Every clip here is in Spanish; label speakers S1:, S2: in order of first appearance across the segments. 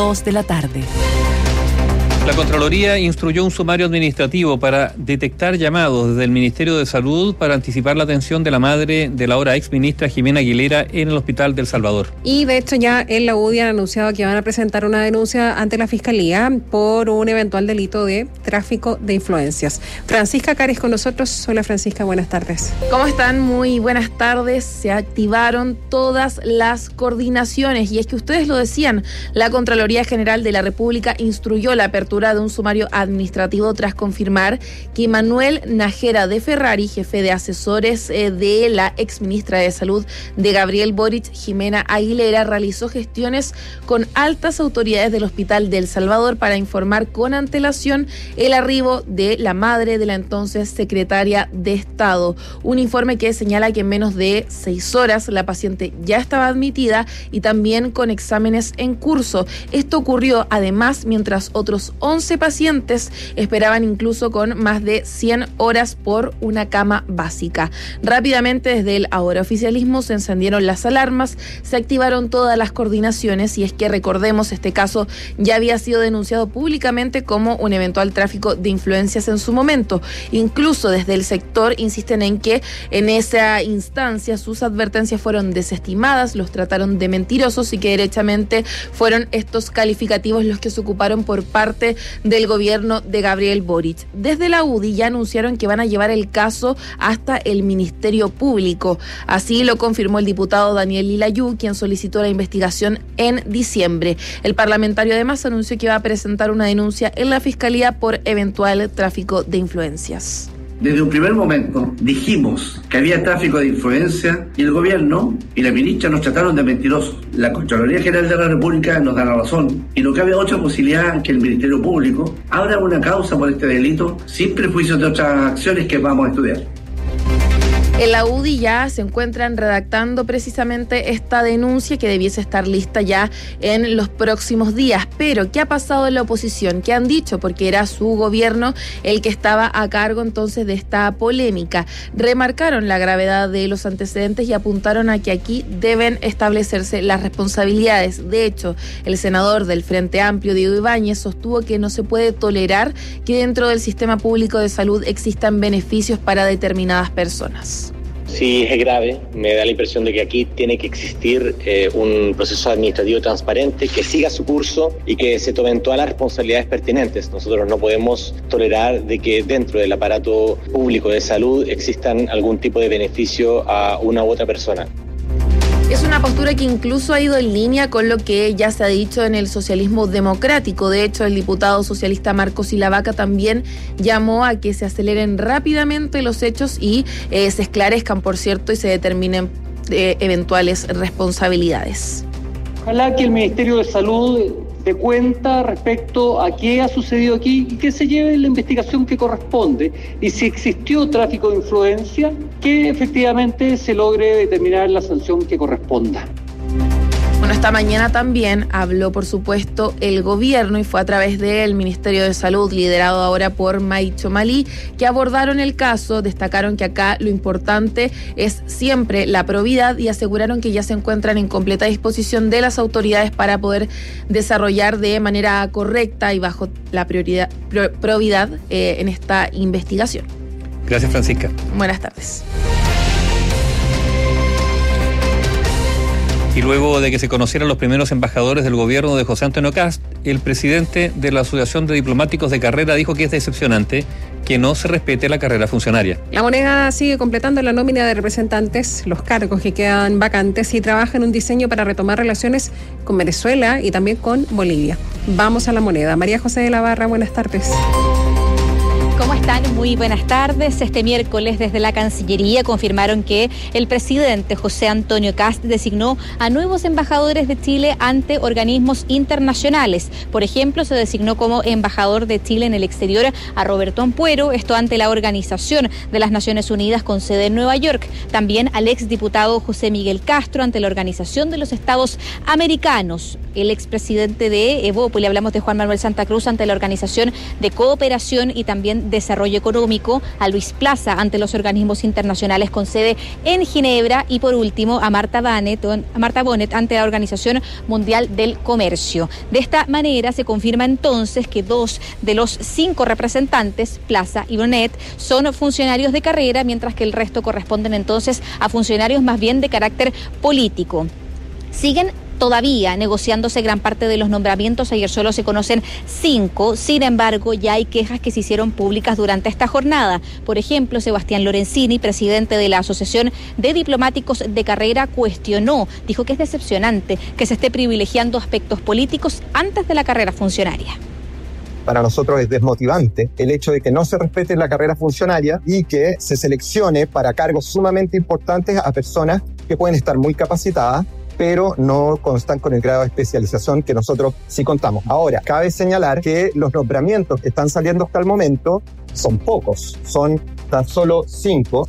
S1: 2 de la tarde.
S2: La Contraloría instruyó un sumario administrativo para detectar llamados desde el Ministerio de Salud para anticipar la atención de la madre de la ahora exministra Jimena Aguilera en el Hospital del Salvador.
S3: Y de hecho ya en la UDI han anunciado que van a presentar una denuncia ante la Fiscalía por un eventual delito de tráfico de influencias. Francisca Cares con nosotros. Hola Francisca, buenas tardes.
S4: ¿Cómo están? Muy buenas tardes. Se activaron todas las coordinaciones y es que ustedes lo decían, la Contraloría General de la República instruyó la apertura de un sumario administrativo tras confirmar que Manuel Nájera de Ferrari, jefe de asesores de la exministra de Salud de Gabriel Boric, Jimena Aguilera, realizó gestiones con altas autoridades del Hospital del Salvador para informar con antelación el arribo de la madre de la entonces secretaria de Estado. Un informe que señala que en menos de 6 horas la paciente ya estaba admitida y también con exámenes en curso. Esto ocurrió además mientras otros 11 pacientes esperaban incluso con más de 100 horas por una cama básica. Rápidamente desde el ahora oficialismo se encendieron las alarmas, se activaron todas las coordinaciones y es que recordemos este caso ya había sido denunciado públicamente como un eventual tráfico de influencias en su momento. Incluso desde el sector insisten en que en esa instancia sus advertencias fueron desestimadas, los trataron de mentirosos y que derechamente fueron estos calificativos los que se ocuparon por parte del gobierno de Gabriel Boric. Desde la UDI ya anunciaron que van a llevar el caso hasta el Ministerio Público. Así lo confirmó el diputado Daniel Lilayú, quien solicitó la investigación en diciembre. El parlamentario además anunció que va a presentar una denuncia en la Fiscalía por eventual tráfico de influencias.
S5: Desde un primer momento dijimos que había tráfico de influencia y el gobierno y la ministra nos trataron de mentirosos. La Contraloría General de la República nos da la razón y no cabe otra posibilidad que el Ministerio Público abra una causa por este delito sin prejuicios de otras acciones que vamos a estudiar.
S4: En la UDI ya se encuentran redactando precisamente esta denuncia que debiese estar lista ya en los próximos días. Pero, ¿qué ha pasado en la oposición? ¿Qué han dicho? Porque era su gobierno el que estaba a cargo entonces de esta polémica. Remarcaron la gravedad de los antecedentes y apuntaron a que aquí deben establecerse las responsabilidades. De hecho, el senador del Frente Amplio, Diego Ibáñez, sostuvo que no se puede tolerar que dentro del sistema público de salud existan beneficios para determinadas personas.
S6: Sí, es grave. Me da la impresión de que aquí tiene que existir un proceso administrativo transparente que siga su curso y que se tomen todas las responsabilidades pertinentes. Nosotros no podemos tolerar de que dentro del aparato público de salud existan algún tipo de beneficio a una u otra persona.
S4: Es una postura que incluso ha ido en línea con lo que ya se ha dicho en el socialismo democrático. De hecho, el diputado socialista Marcos Ilavaca también llamó a que se aceleren rápidamente los hechos y se esclarezcan, por cierto, y se determinen eventuales responsabilidades.
S7: Ojalá que el Ministerio de Salud dé cuenta respecto a qué ha sucedido aquí y que se lleve la investigación que corresponde. Y si existió tráfico de influencia, que efectivamente se logre determinar la sanción que corresponda.
S4: Bueno, esta mañana también habló, por supuesto, el gobierno y fue a través del Ministerio de Salud, liderado ahora por Maicho Malí, que abordaron el caso, destacaron que acá lo importante es siempre la probidad y aseguraron que ya se encuentran en completa disposición de las autoridades para poder desarrollar de manera correcta y bajo la probidad en esta investigación.
S2: Gracias, Francisca.
S4: Buenas tardes.
S2: Y luego de que se conocieran los primeros embajadores del gobierno de José Antonio Kast, el presidente de la Asociación de Diplomáticos de Carrera dijo que es decepcionante que no se respete la carrera funcionaria.
S3: La Moneda sigue completando la nómina de representantes, los cargos que quedan vacantes y trabaja en un diseño para retomar relaciones con Venezuela y también con Bolivia. Vamos a La Moneda. María José de la Barra, buenas tardes.
S8: ¿Cómo están? Muy buenas tardes. Este miércoles desde la Cancillería confirmaron que el presidente José Antonio Kast designó a nuevos embajadores de Chile ante organismos internacionales. Por ejemplo, se designó como embajador de Chile en el exterior a Roberto Ampuero, esto ante la Organización de las Naciones Unidas con sede en Nueva York. También al exdiputado José Miguel Castro ante la Organización de los Estados Americanos. El expresidente de Evópolis, hablamos de Juan Manuel Santa Cruz, ante la Organización de Cooperación y también en Desarrollo Económico, a Luis Plaza ante los organismos internacionales con sede en Ginebra y por último a Marta Bonnet ante la Organización Mundial del Comercio. De esta manera se confirma entonces que 2 de los 5 representantes, Plaza y Bonnet, son funcionarios de carrera, mientras que el resto corresponden entonces a funcionarios más bien de carácter político. Siguen todavía negociándose gran parte de los nombramientos. Ayer solo se conocen 5, sin embargo ya hay quejas que se hicieron públicas durante esta jornada. Por ejemplo, Sebastián Lorenzini, presidente de la Asociación de Diplomáticos de Carrera, dijo que es decepcionante que se esté privilegiando aspectos políticos antes de la carrera funcionaria.
S1: Para nosotros es desmotivante el hecho de que no se respete la carrera funcionaria y que se seleccione para cargos sumamente importantes a personas que pueden estar muy capacitadas, pero no constan con el grado de especialización que nosotros sí contamos. Ahora, cabe señalar que los nombramientos que están saliendo hasta el momento son pocos, son tan solo 5.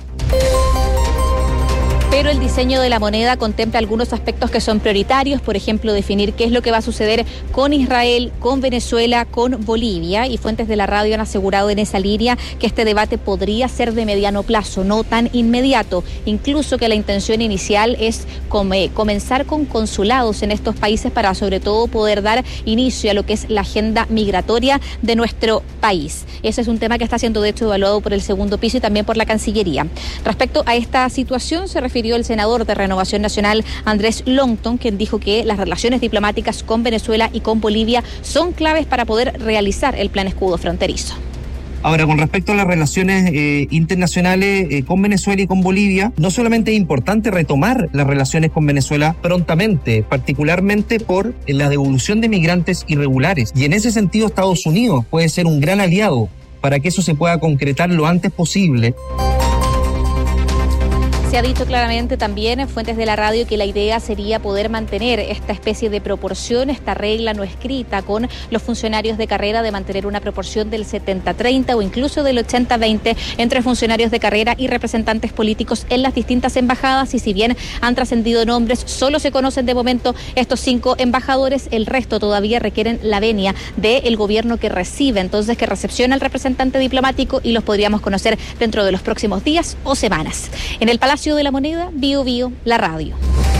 S8: Pero el diseño de la moneda contempla algunos aspectos que son prioritarios, por ejemplo, definir qué es lo que va a suceder con Israel, con Venezuela, con Bolivia, y fuentes de la radio han asegurado en esa línea que este debate podría ser de mediano plazo, no tan inmediato, incluso que la intención inicial es comenzar con consulados en estos países para sobre todo poder dar inicio a lo que es la agenda migratoria de nuestro país. Ese es un tema que está siendo de hecho evaluado por el segundo piso y también por la Cancillería. Respecto a esta situación se refirió el senador de Renovación Nacional, Andrés Longton, quien dijo que las relaciones diplomáticas con Venezuela y con Bolivia son claves para poder realizar el plan escudo fronterizo.
S9: Ahora, con respecto a las relaciones internacionales con Venezuela y con Bolivia, no solamente es importante retomar las relaciones con Venezuela prontamente, particularmente por la devolución de migrantes irregulares. Y en ese sentido, Estados Unidos puede ser un gran aliado para que eso se pueda concretar lo antes posible.
S8: Se ha dicho claramente también en fuentes de la radio que la idea sería poder mantener esta especie de proporción, esta regla no escrita con los funcionarios de carrera de mantener una proporción del 70-30 o incluso del 80-20 entre funcionarios de carrera y representantes políticos en las distintas embajadas. Y si bien han trascendido nombres, solo se conocen de momento estos 5 embajadores, el resto todavía requieren la venia del gobierno que recibe, entonces que recepciona al representante diplomático, y los podríamos conocer dentro de los próximos días o semanas. En el Palacio de la Moneda, Bio Bio, la radio.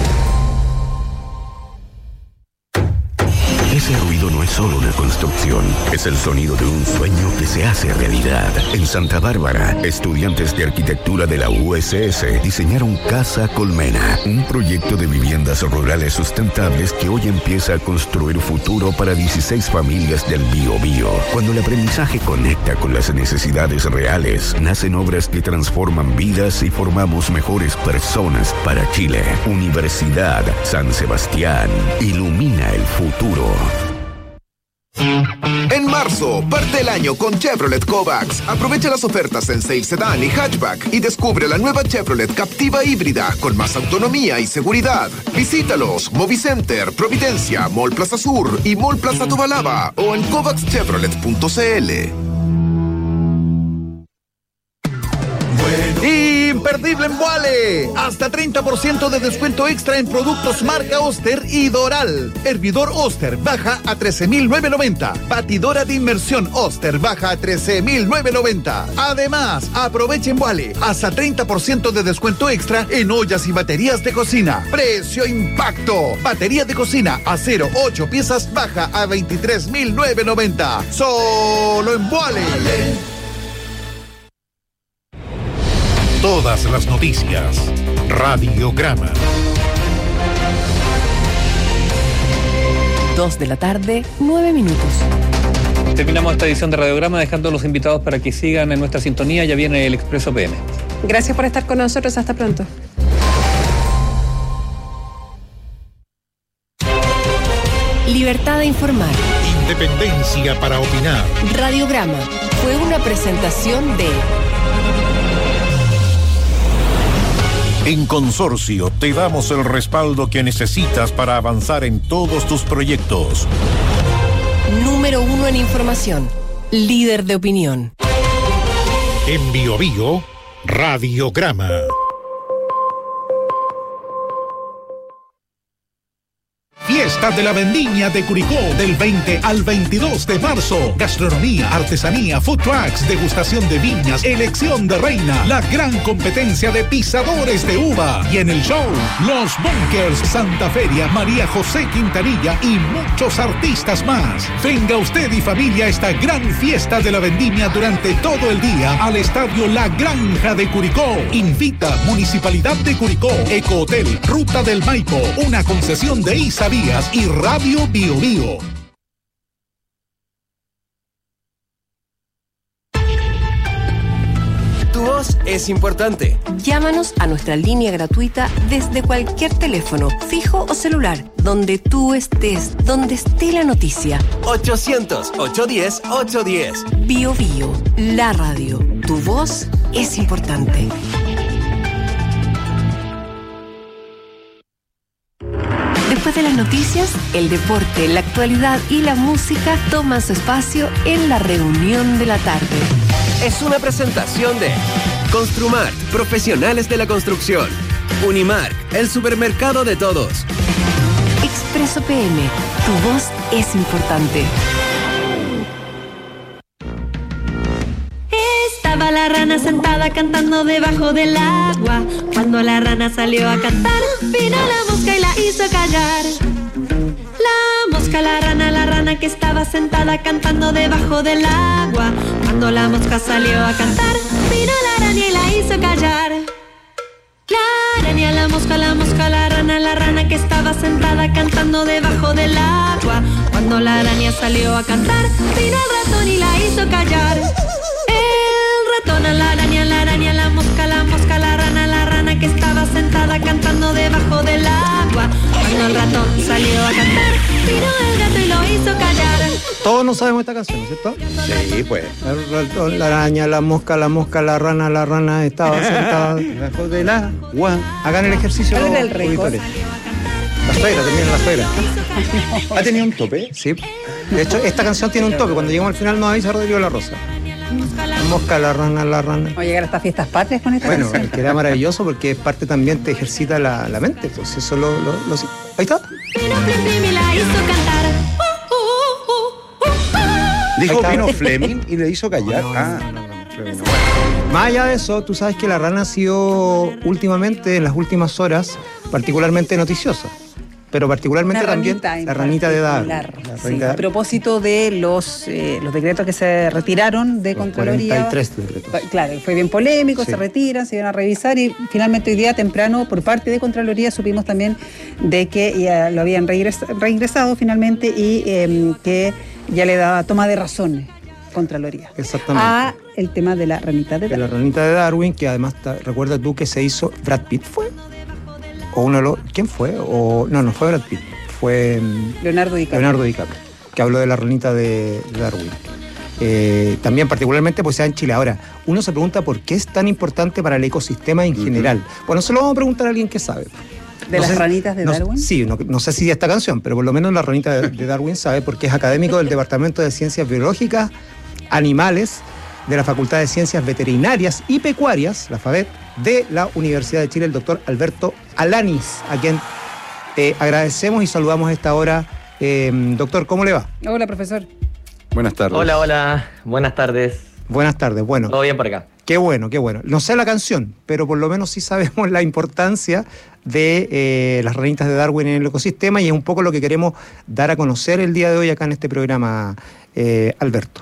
S10: Ese ruido no es solo una construcción, es el sonido de un sueño que se hace realidad. En Santa Bárbara, estudiantes de arquitectura de la USS diseñaron Casa Colmena, un proyecto de viviendas rurales sustentables que hoy empieza a construir futuro para 16 familias del Biobío. Cuando el aprendizaje conecta con las necesidades reales, nacen obras que transforman vidas y formamos mejores personas para Chile. Universidad San Sebastián, ilumina el futuro.
S11: En marzo, parte el año con Chevrolet Kovacs. Aprovecha las ofertas en Sail Sedan y Hatchback y descubre la nueva Chevrolet Captiva híbrida con más autonomía y seguridad. Visítalos, Movicenter, Providencia, Mall Plaza Sur y Mall Plaza Tobalaba o en kovacschevrolet.cl.
S12: Imperdible en Vuale. Hasta 30% de descuento extra en productos marca Oster y Doral. Hervidor Oster baja a 13.990. Batidora de inmersión Oster baja a 13.990. Además, aprovechen Vuale hasta 30% de descuento extra en ollas y baterías de cocina. Precio impacto. Batería de cocina acero 8 piezas baja a 23.990. Solo en Vuale.
S13: Todas las noticias. Radiograma.
S14: 2 de la tarde, 9 minutos.
S2: Terminamos esta edición de Radiograma dejando a los invitados para que sigan en nuestra sintonía. Ya viene el Expreso PM.
S3: Gracias por estar con nosotros. Hasta pronto.
S14: Libertad de informar.
S13: Independencia para opinar.
S14: Radiograma fue una presentación de...
S13: En Consorcio te damos el respaldo que necesitas para avanzar en todos tus proyectos.
S14: Número 1 en información. Líder de opinión.
S13: En Biobío, Radiograma.
S15: Fiel
S12: Fiesta de la Vendimia de Curicó, del 20 al 22 de marzo. Gastronomía, artesanía, food trucks, degustación de viñas, elección de reina, la gran competencia de pisadores de uva. Y en el show, Los Bunkers, Santa Feria, María José Quintanilla y muchos artistas más. Venga usted y familia a esta gran fiesta de la vendimia durante todo el día al Estadio La Granja de Curicó. Invita Municipalidad de Curicó, Ecohotel, Ruta del Maipo, una concesión de Isavías y Radio Bio Bio.
S15: Tu voz es importante.
S14: Llámanos a nuestra línea gratuita desde cualquier teléfono, fijo o celular, donde tú estés, donde esté la noticia.
S15: 800-810-810.
S14: Bio Bio, la radio. Tu voz es importante. Después de las noticias, el deporte, la actualidad y la música toman su espacio en la reunión de la tarde.
S15: Es una presentación de Construmart, profesionales de la construcción. Unimark, el supermercado de todos.
S14: Expreso PM, tu voz es importante.
S16: Estaba la rana sentada cantando debajo del agua. Cuando la rana salió a cantar, vino la mosca y la hizo callar. La mosca, la rana que estaba sentada cantando debajo del agua. Cuando la mosca salió a cantar, vino la araña y la hizo callar. La araña, la mosca, la rana que estaba sentada cantando debajo del agua. Cuando la araña salió a cantar, vino el ratón y la hizo callar. El ratón, la araña, la mosca, la rana que estaba sentada cantando debajo del agua. Cuando el ratón salió a cantar, vino el gato y lo hizo callar.
S17: Todos no sabemos esta canción, ¿cierto?
S1: Sí, pues.
S17: El ratón, la araña, la mosca, la rana estaba sentada debajo del agua. Hagan el ejercicio.
S3: ¿Cuál era el récord?
S17: La suegra, termina la suegra.
S1: ¿Ha tenido un tope?
S17: Sí. De hecho, esta canción tiene un tope. Cuando llegamos al final nos avisa Rodrigo La Rosa. La mosca, la rana.
S3: Vamos a llegar a estas fiestas patrias con esta canción.
S17: Bueno, que era maravilloso porque es parte también te ejercita la mente. Pues eso ahí está.
S1: Dijo vino Fleming y le hizo callar.
S17: Más allá de eso, tú sabes que la rana ha sido últimamente, en las últimas horas, particularmente noticiosa. Pero particularmente también la ranita de Darwin.
S18: Sí, a propósito de los decretos que se retiraron de Contraloría.
S17: 43 decretos.
S18: Claro, fue bien polémico,
S17: sí.
S18: Se retiran, se iban a revisar y finalmente hoy día temprano por parte de Contraloría supimos también de que ya lo habían reingresado finalmente y que ya le daba toma de razones Contraloría.
S17: Exactamente.
S18: A el tema de la ranita de Darwin.
S17: De la ranita de Darwin, que además, ¿recuerdas tú que se hizo? ¿Brad Pitt fue? ¿Quién fue? No fue Brad Pitt, fue
S18: Leonardo DiCaprio,
S17: que habló de la ranita de Darwin. También particularmente pues se da en Chile. Ahora, uno se pregunta por qué es tan importante para el ecosistema en general. Bueno, se lo vamos a preguntar a alguien que sabe.
S18: ¿De las ranitas de Darwin?
S17: Sí, no sé si de esta canción, pero por lo menos la ranita de Darwin sabe porque es académico del Departamento de Ciencias Biológicas, Animales, de la Facultad de Ciencias Veterinarias y Pecuarias, la FAVET, de la Universidad de Chile, el doctor Alberto Alanis, a quien agradecemos y saludamos a esta hora. Doctor, ¿cómo le va?
S18: Hola, profesor.
S19: Buenas tardes.
S20: Hola, buenas tardes.
S17: Buenas tardes, bueno.
S20: Todo bien por acá.
S17: Qué bueno. No sé la canción, pero por lo menos sí sabemos la importancia de las ranitas de Darwin en el ecosistema y es un poco lo que queremos dar a conocer el día de hoy acá en este programa, Alberto.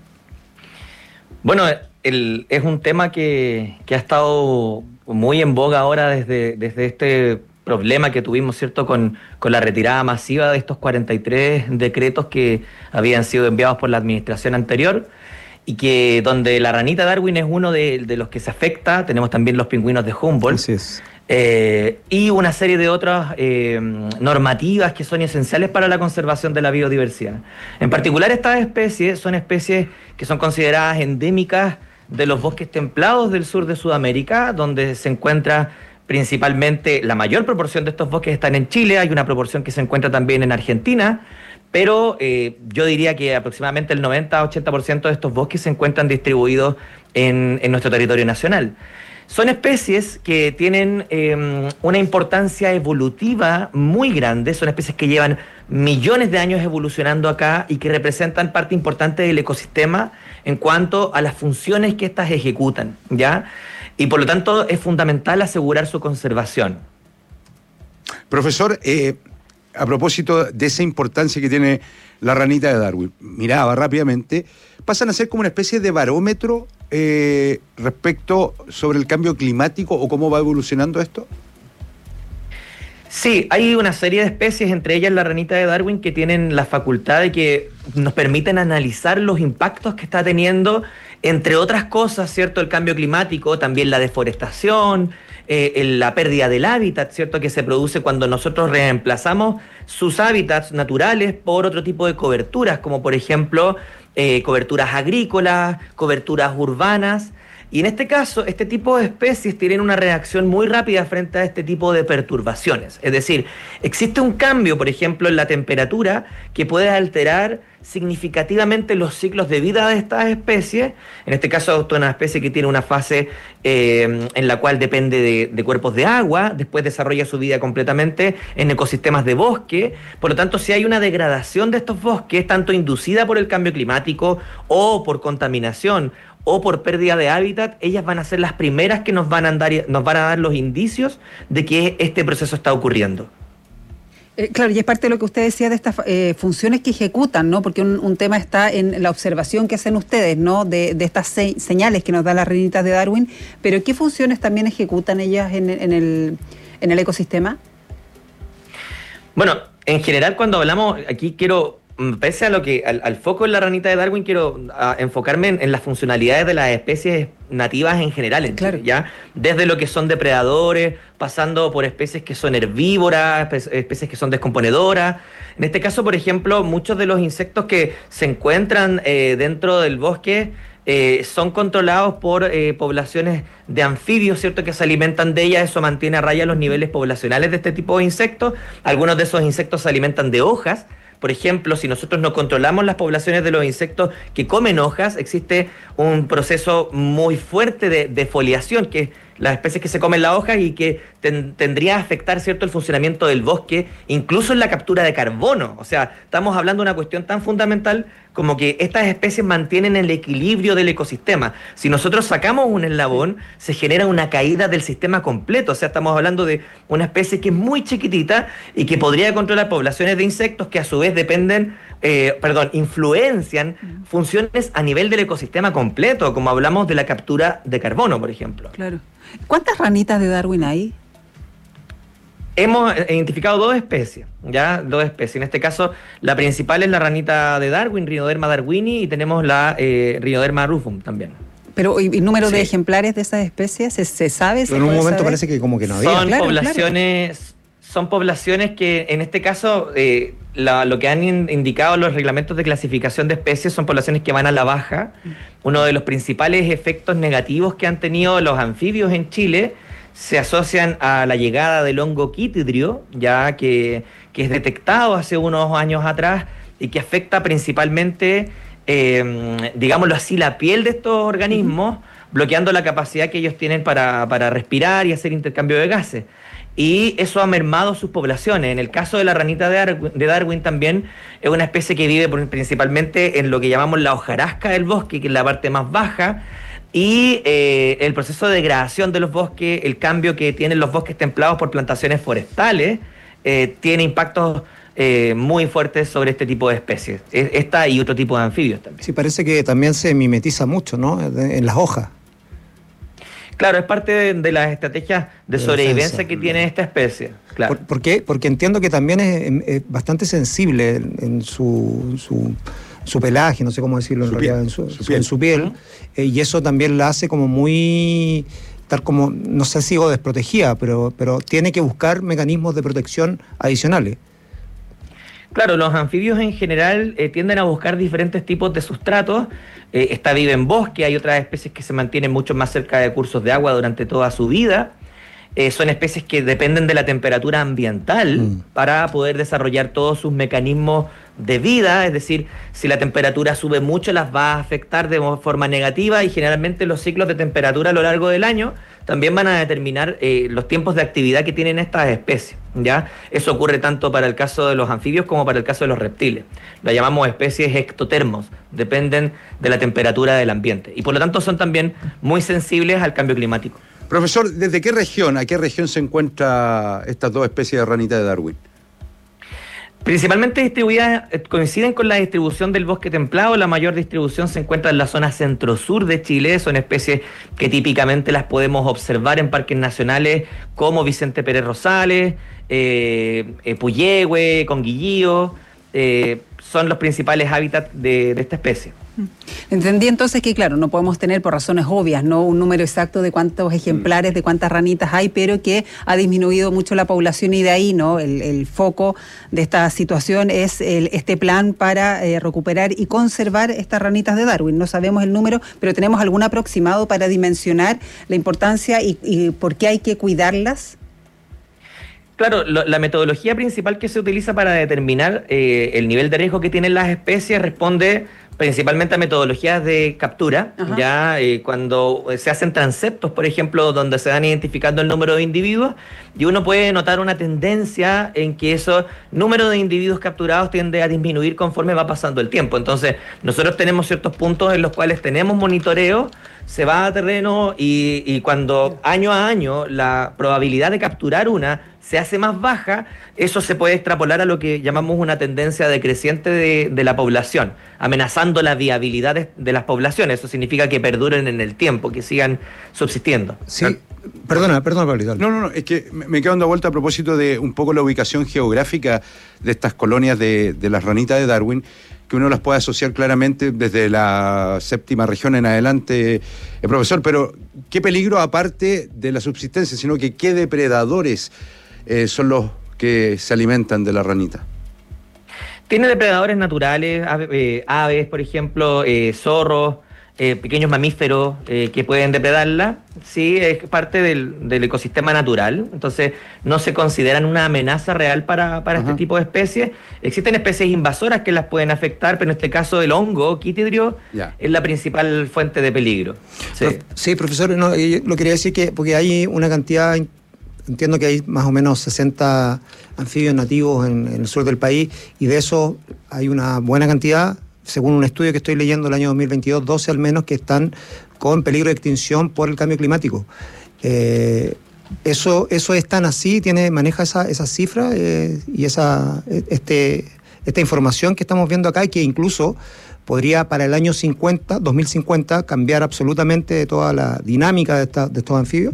S20: Bueno, es un tema que ha estado muy en boga ahora desde este problema que tuvimos, ¿cierto?, con la retirada masiva de estos 43 decretos que habían sido enviados por la administración anterior y que donde la ranita Darwin es uno de los que se afecta. Tenemos también los pingüinos de Humboldt.
S17: Así es.
S20: Y una serie de otras normativas que son esenciales para la conservación de la biodiversidad. En particular, estas especies son especies que son consideradas endémicas de los bosques templados del sur de Sudamérica, donde se encuentra principalmente la mayor proporción de estos bosques están en Chile, hay una proporción que se encuentra también en Argentina, pero yo diría que aproximadamente el 90-80% de estos bosques se encuentran distribuidos en nuestro territorio nacional. Son especies que tienen una importancia evolutiva muy grande, son especies que llevan millones de años evolucionando acá y que representan parte importante del ecosistema en cuanto a las funciones que éstas ejecutan, ¿ya? Y por lo tanto es fundamental asegurar su conservación.
S19: Profesor, a propósito de esa importancia que tiene la ranita de Darwin, miraba rápidamente, pasan a ser como una especie de barómetro respecto sobre el cambio climático o cómo va evolucionando esto.
S20: Sí, hay una serie de especies, entre ellas la ranita de Darwin, que tienen la facultad de que nos permiten analizar los impactos que está teniendo, entre otras cosas, ¿cierto? El cambio climático, también la deforestación, la pérdida del hábitat, ¿cierto? Que se produce cuando nosotros reemplazamos sus hábitats naturales por otro tipo de coberturas, como por ejemplo coberturas agrícolas, coberturas urbanas. Y en este caso, este tipo de especies tienen una reacción muy rápida frente a este tipo de perturbaciones. Es decir, existe un cambio, por ejemplo, en la temperatura que puede alterar significativamente los ciclos de vida de estas especies. En este caso, esto es una especie que tiene una fase en la cual depende de cuerpos de agua, después desarrolla su vida completamente en ecosistemas de bosque. Por lo tanto, si hay una degradación de estos bosques, tanto inducida por el cambio climático o por contaminación, o por pérdida de hábitat, ellas van a ser las primeras que nos van a dar los indicios de que este proceso está ocurriendo.
S18: Claro, y es parte de lo que usted decía de estas funciones que ejecutan, ¿no? Porque un tema está en la observación que hacen ustedes, ¿no? De estas señales que nos dan las ranitas de Darwin, pero ¿qué funciones también ejecutan ellas en el ecosistema?
S20: Bueno, en general cuando hablamos, aquí quiero... Pese a lo que al foco en la ranita de Darwin, quiero enfocarme en las funcionalidades de las especies nativas en general, claro. ¿Ya? Desde lo que son depredadores, pasando por especies que son herbívoras, especies que son descomponedoras. En este caso, por ejemplo, muchos de los insectos que se encuentran dentro del bosque son controlados por poblaciones de anfibios, ¿cierto?, que se alimentan de ellas. Eso mantiene a raya los niveles poblacionales de este tipo de insectos. Algunos de esos insectos se alimentan de hojas. Por ejemplo, si nosotros no controlamos las poblaciones de los insectos que comen hojas, existe un proceso muy fuerte de foliación, que es las especies que se comen las hojas y que tendría a afectar, ¿cierto?, el funcionamiento del bosque, incluso en la captura de carbono. O sea, estamos hablando de una cuestión tan fundamental como que estas especies mantienen el equilibrio del ecosistema. Si nosotros sacamos un eslabón, se genera una caída del sistema completo. O sea, estamos hablando de una especie que es muy chiquitita y que podría controlar poblaciones de insectos que a su vez influencian funciones a nivel del ecosistema completo, como hablamos de la captura de carbono, por ejemplo.
S18: Claro. ¿Cuántas ranitas de Darwin hay?
S20: Hemos identificado dos especies. En este caso, la principal es la ranita de Darwin, Rhinoderma darwini, y tenemos la Rhinoderma rufum también.
S18: Pero ¿y número de ejemplares de esas especies se sabe?
S19: Pero en un momento parece que como que no había.
S20: Son poblaciones que, en este caso, lo que han indicado los reglamentos de clasificación de especies son poblaciones que van a la baja. Uno de los principales efectos negativos que han tenido los anfibios en Chile se asocian a la llegada del hongo quitridrio, ya que es detectado hace unos años atrás y que afecta principalmente, digámoslo así, la piel de estos organismos, bloqueando la capacidad que ellos tienen para respirar y hacer intercambio de gases. Y eso ha mermado sus poblaciones. En el caso de la ranita de Darwin también es una especie que vive principalmente en lo que llamamos la hojarasca del bosque, que es la parte más baja, y el proceso de degradación de los bosques, el cambio que tienen los bosques templados por plantaciones forestales, tiene impactos muy fuertes sobre este tipo de especies. Esta y otro tipo de anfibios también.
S17: Sí, parece que también se mimetiza mucho, ¿no?, en las hojas.
S20: Claro, es parte de las estrategias de sobrevivencia que tiene esta especie. Claro.
S17: ¿Por qué? Porque entiendo que también es bastante sensible en su pelaje, no sé cómo decirlo en realidad, en su piel, y eso también la hace como muy, tal como, no sé si digo desprotegida, pero tiene que buscar mecanismos de protección adicionales.
S20: Claro, los anfibios en general tienden a buscar diferentes tipos de sustratos. Esta vive en bosque, hay otras especies que se mantienen mucho más cerca de cursos de agua durante toda su vida. Son especies que dependen de la temperatura ambiental para poder desarrollar todos sus mecanismos de vida. Es decir, si la temperatura sube mucho, las va a afectar de forma negativa, y generalmente los ciclos de temperatura a lo largo del año también van a determinar los tiempos de actividad que tienen estas especies, ¿ya? Eso ocurre tanto para el caso de los anfibios como para el caso de los reptiles. La llamamos especies ectotermos, dependen de la temperatura del ambiente y por lo tanto son también muy sensibles al cambio climático.
S19: Profesor, ¿desde qué región, a qué región se encuentran estas dos especies de ranita de Darwin?
S20: Principalmente distribuidas, coinciden con la distribución del bosque templado. La mayor distribución se encuentra en la zona centro-sur de Chile. Son especies que típicamente las podemos observar en parques nacionales como Vicente Pérez Rosales, Puyehue, Conguillío. Son los principales hábitats de esta especie.
S18: Entendí entonces que, claro, no podemos tener por razones obvias, no un número exacto de cuántos ejemplares, de cuántas ranitas hay, pero que ha disminuido mucho la población y de ahí, ¿no? El foco de esta situación es este plan para recuperar y conservar estas ranitas de Darwin. No sabemos el número, pero tenemos algún aproximado para dimensionar la importancia y por qué hay que cuidarlas.
S20: Claro, la metodología principal que se utiliza para determinar el nivel de riesgo que tienen las especies responde principalmente a metodologías de captura. Ya cuando se hacen transeptos, por ejemplo, donde se van identificando el número de individuos, y uno puede notar una tendencia en que ese número de individuos capturados tiende a disminuir conforme va pasando el tiempo. Entonces, nosotros tenemos ciertos puntos en los cuales tenemos monitoreo, se va a terreno y cuando año a año la probabilidad de capturar una se hace más baja, eso se puede extrapolar a lo que llamamos una tendencia decreciente de la población, amenazando la viabilidad de las poblaciones. Eso significa que perduren en el tiempo, que sigan subsistiendo.
S17: Sí, perdona, Pablito.
S19: No, es que me quedo dando vuelta a propósito de un poco la ubicación geográfica de estas colonias de las ranitas de Darwin, que uno las puede asociar claramente desde la séptima región en adelante, profesor, pero ¿qué peligro aparte de la subsistencia, sino que qué depredadores son los que se alimentan de la ranita?
S20: Tiene depredadores naturales, aves, por ejemplo, zorros, pequeños mamíferos que pueden depredarla. Sí, es parte del ecosistema natural, entonces no se consideran una amenaza real para este tipo de especies. Existen especies invasoras que las pueden afectar, pero en este caso el hongo quitridrio es la principal fuente de peligro.
S17: Sí, profesor, no, yo lo quería decir que porque hay una cantidad, entiendo que hay más o menos 60 anfibios nativos en el sur del país, y de eso hay una buena cantidad, según un estudio que estoy leyendo del año 2022, 12 al menos que están con peligro de extinción por el cambio climático. ¿Eso es tan así? ¿Maneja esa cifra y esta información que estamos viendo acá, y que incluso podría para el año 2050, cambiar absolutamente toda la dinámica de estos anfibios?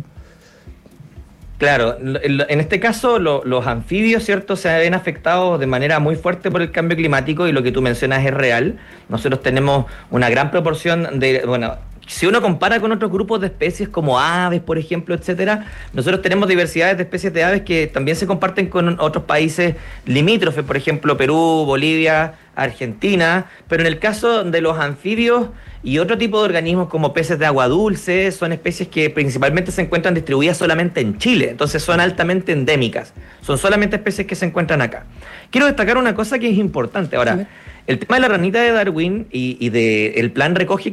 S20: Claro, en este caso los anfibios, ¿cierto?, se ven afectados de manera muy fuerte por el cambio climático, y lo que tú mencionas es real. Nosotros tenemos una gran proporción si uno compara con otros grupos de especies como aves, por ejemplo, etcétera, nosotros tenemos diversidades de especies de aves que también se comparten con otros países limítrofes, por ejemplo, Perú, Bolivia, Argentina, pero en el caso de los anfibios y otro tipo de organismos como peces de agua dulce, son especies que principalmente se encuentran distribuidas solamente en Chile, entonces son altamente endémicas, son solamente especies que se encuentran acá. Quiero destacar una cosa que es importante. Ahora, el tema de la ranita de Darwin y del plan recoge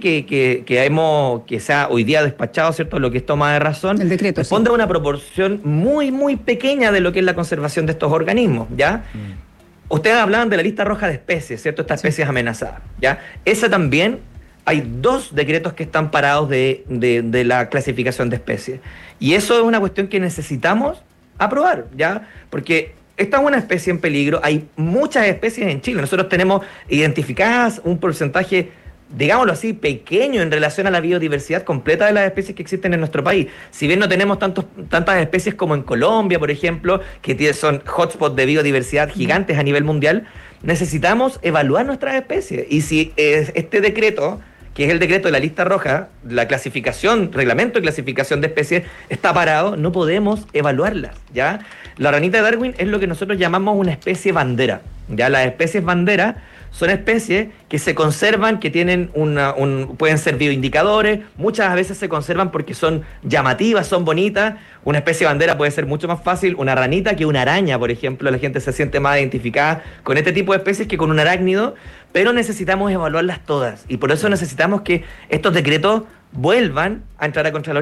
S20: que se ha hoy día despachado, ¿cierto?, lo que es toma de razón, el decreto responde a una proporción muy, muy pequeña de lo que es la conservación de estos organismos, ¿ya? Ustedes hablaban de la lista roja de especies, ¿cierto?, estas especies amenazadas, ¿ya? Esa también, hay 2 decretos que están parados de la clasificación de especies. Y eso es una cuestión que necesitamos aprobar, ¿ya? Porque esta es una especie en peligro. Hay muchas especies en Chile. Nosotros tenemos identificadas un porcentaje, digámoslo así, pequeño en relación a la biodiversidad completa de las especies que existen en nuestro país. Si bien no tenemos tantas especies como en Colombia, por ejemplo, que son hotspots de biodiversidad gigantes a nivel mundial, necesitamos evaluar nuestras especies. Y si este decreto, que es el decreto de la lista roja, la clasificación, reglamento de clasificación de especies, está parado, no podemos evaluarlas, ¿ya? La ranita de Darwin es lo que nosotros llamamos una especie bandera, ¿ya? Las especies bandera son especies que se conservan, que tienen pueden ser bioindicadores, muchas veces se conservan porque son llamativas, son bonitas. Una especie bandera puede ser mucho más fácil una ranita que una araña, por ejemplo. La gente se siente más identificada con este tipo de especies que con un arácnido, pero necesitamos evaluarlas todas, y por eso necesitamos que estos decretos vuelvan a entrar a Contraloría.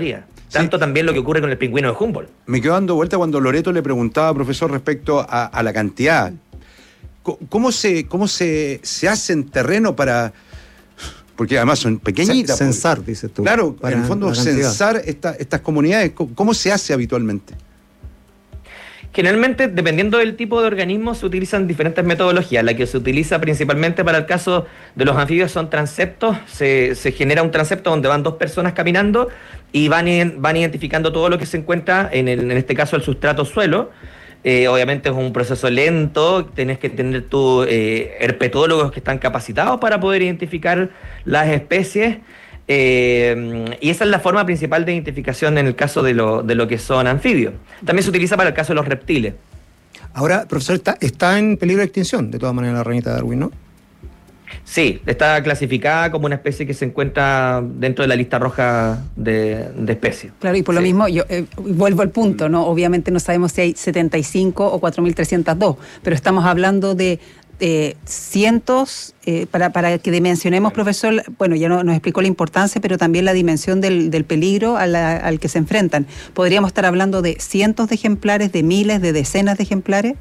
S20: tanto también lo que ocurre con el pingüino de Humboldt.
S19: Me quedo dando vuelta cuando Loreto le preguntaba, profesor, respecto a la cantidad. ¿Cómo se hace en terreno para...? Porque además son pequeñitas.
S17: Censar, dices tú.
S19: Claro, en el fondo censar estas comunidades. ¿Cómo se hace habitualmente?
S20: Generalmente, dependiendo del tipo de organismo, se utilizan diferentes metodologías. La que se utiliza principalmente para el caso de los anfibios son transeptos. Se genera un transepto donde van 2 personas caminando y van identificando todo lo que se encuentra, en este caso el sustrato suelo. Obviamente es un proceso lento, tenés que tener tus herpetólogos que están capacitados para poder identificar las especies, y esa es la forma principal de identificación en el caso de lo que son anfibios. También se utiliza para el caso de los reptiles.
S17: Ahora, profesor, está en peligro de extinción, de todas maneras, la ranita de Darwin, ¿no?
S20: Sí, está clasificada como una especie que se encuentra dentro de la lista roja de especies.
S18: Claro, y por lo mismo, yo vuelvo al punto, ¿no? Obviamente no sabemos si hay 75 o 4.302, pero estamos hablando de cientos, para que dimensionemos, profesor, bueno, ya nos explicó la importancia, pero también la dimensión del peligro al que se enfrentan. ¿Podríamos estar hablando de cientos de ejemplares, de miles, de decenas de ejemplares?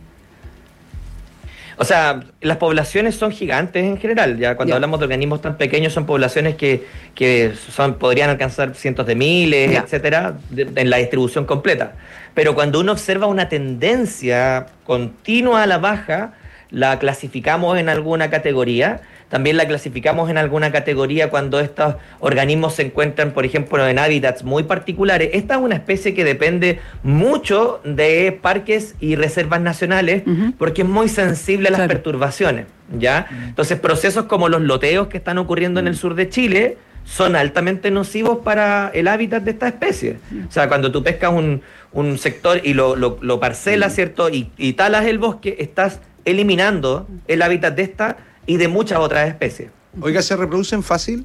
S20: O sea, las poblaciones son gigantes en general. Ya cuando hablamos de organismos tan pequeños, son poblaciones que podrían alcanzar cientos de miles, etcétera, en la distribución completa. Pero cuando uno observa una tendencia continua a la baja, la clasificamos en alguna categoría. También la clasificamos en alguna categoría cuando estos organismos se encuentran, por ejemplo, en hábitats muy particulares. Esta es una especie que depende mucho de parques y reservas nacionales, porque es muy sensible a las perturbaciones, ¿ya? Entonces, procesos como los loteos que están ocurriendo en el sur de Chile son altamente nocivos para el hábitat de esta especie. O sea, cuando tú pescas un sector y lo parcelas, ¿cierto? Y talas el bosque, estás eliminando el hábitat de esta y de muchas otras especies.
S19: Oiga, ¿se reproducen fácil?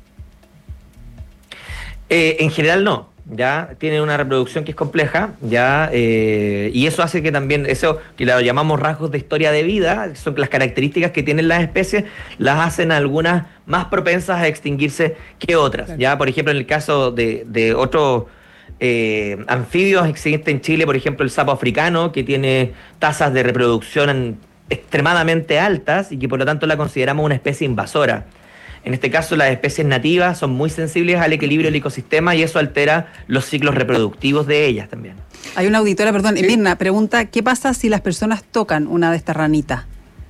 S20: En general no, ya tienen una reproducción que es compleja, ya, y eso hace que también, eso que lo llamamos rasgos de historia de vida, son las características que tienen las especies, las hacen algunas más propensas a extinguirse que otras. Claro. Ya, por ejemplo, en el caso de otros anfibios, existe en Chile, por ejemplo, el sapo africano, que tiene tasas de reproducción extremadamente altas y que por lo tanto la consideramos una especie invasora. En este caso, las especies nativas son muy sensibles al equilibrio del ecosistema y eso altera los ciclos reproductivos de ellas también.
S18: Hay una auditora, perdón, Mirna, pregunta, ¿qué pasa si las personas tocan una de estas ranitas?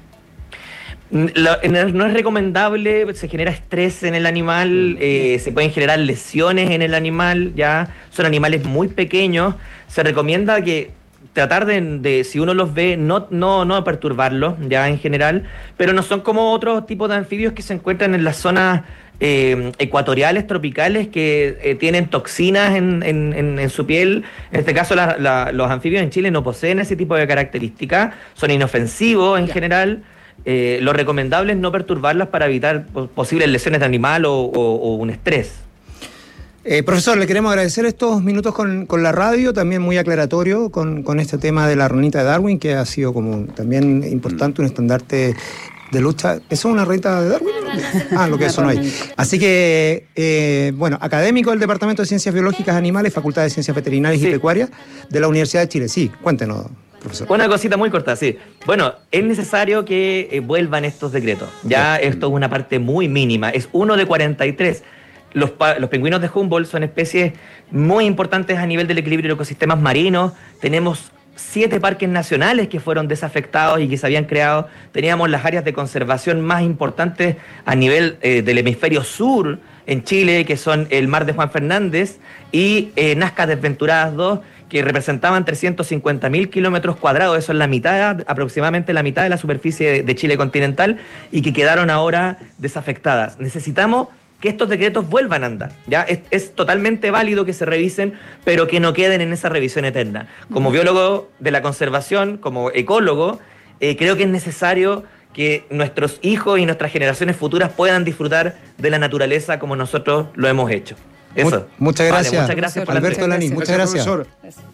S20: No es recomendable, se genera estrés en el animal, se pueden generar lesiones en el animal, ya son animales muy pequeños, se recomienda que tratar de si uno los ve, no perturbarlos ya en general, pero no son como otros tipos de anfibios que se encuentran en las zonas ecuatoriales, tropicales, que tienen toxinas en su piel. En este caso, los anfibios en Chile no poseen ese tipo de características, son inofensivos en general. Lo recomendable es no perturbarlas para evitar posibles lesiones de animal o un estrés.
S17: Profesor, le queremos agradecer estos minutos con la radio, también muy aclaratorio con este tema de la ranita de Darwin, que ha sido como también importante, un estandarte de lucha. ¿Eso es una ranita de Darwin? Lo que eso no hay. Así que, bueno, académico del Departamento de Ciencias Biológicas Animales, Facultad de Ciencias Veterinarias y Pecuarias de la Universidad de Chile. Sí, cuéntenos, profesor.
S20: Una cosita muy corta, sí. Bueno, es necesario que vuelvan estos decretos. Ya esto es una parte muy mínima, es 1 de 43. Los pingüinos de Humboldt son especies muy importantes a nivel del equilibrio de ecosistemas marinos. Tenemos 7 parques nacionales que fueron desafectados y que se habían creado. Teníamos las áreas de conservación más importantes a nivel del hemisferio sur en Chile, que son el Mar de Juan Fernández y Nazca Desventuradas 2, que representaban 350.000 kilómetros cuadrados. Eso es la mitad, aproximadamente la mitad de la superficie de Chile continental, y que quedaron ahora desafectadas. Necesitamos que estos decretos vuelvan a andar. ¿Ya? Es totalmente válido que se revisen, pero que no queden en esa revisión eterna. Como biólogo de la conservación, como ecólogo, creo que es necesario que nuestros hijos y nuestras generaciones futuras puedan disfrutar de la naturaleza como nosotros lo hemos hecho. Eso.
S17: Muchas gracias.
S20: Muchas gracias por
S17: Alberto Lanín, muchas gracias. Profesor.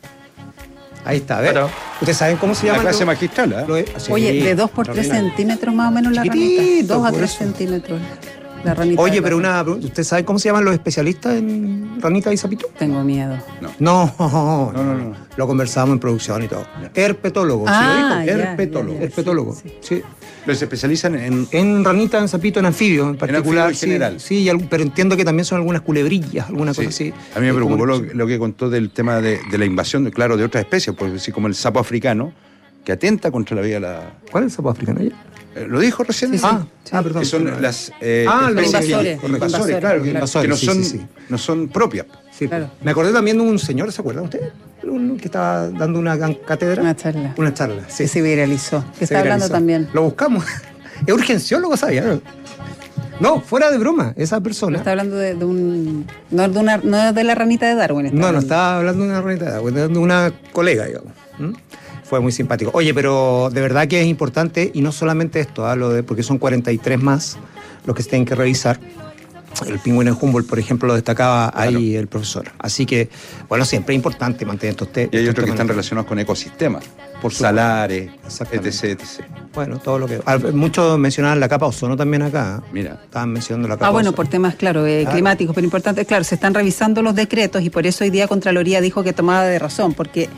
S17: Ahí está, a ver. Claro. ¿Ustedes saben cómo se llama?
S19: La clase magistral, ¿eh?
S18: Oye, de 2 por 3 centímetros más o menos la ranita. 2 a 3 centímetros. La ranita.
S17: Oye,
S18: de
S17: pero
S18: Darwin.
S17: ¿usted sabe cómo se llaman los especialistas en ranita y sapito?
S18: Tengo miedo.
S17: No. Lo conversábamos en producción y todo. Herpetólogo.
S18: Ah,
S17: ¿sí lo dijo? Herpetólogo. Sí.
S19: Pero se especializan
S17: en ranita, en sapito, en anfibio en particular.
S19: anfibio en general.
S17: Sí, pero entiendo que también son algunas culebrillas, alguna cosa así.
S19: A mí me preocupó lo que contó del tema de la invasión, de otras especies, pues así como el sapo africano, que atenta contra la vida de la...
S17: ¿Cuál es el sapo africano?
S19: ¿Lo dijo recién?
S17: Sí. Perdón.
S19: Que son las
S17: los
S19: invasores, claro, que no son propias.
S17: Sí, claro. Me acordé también de un señor, ¿se acuerdan ustedes? Que estaba dando una cátedra. Una charla, sí.
S18: Que se viralizó. Que está hablando también.
S17: Lo buscamos. Es urgenciólogo, ¿sabía? No, fuera de broma, esa persona.
S18: Está hablando de un... No de la ranita de Darwin.
S17: No estaba hablando de una ranita de Darwin, de una colega, digamos. Fue muy simpático. Oye, pero de verdad que es importante, y no solamente esto, hablo de, porque son 43 más los que se tienen que revisar. El pingüino en Humboldt, por ejemplo, lo destacaba ahí el profesor. Así que, bueno, siempre es importante mantener estos temas.
S19: Y hay otros que están relacionados con ecosistemas, por salares, etc.
S17: Bueno, todo lo que... Muchos mencionaban la capa ozono también acá.
S19: Mira.
S17: Estaban mencionando la capa
S18: bueno,
S17: ozono.
S18: por temas, climáticos, pero importante, claro, se están revisando los decretos y por eso hoy día Contraloría dijo que tomaba de razón, porque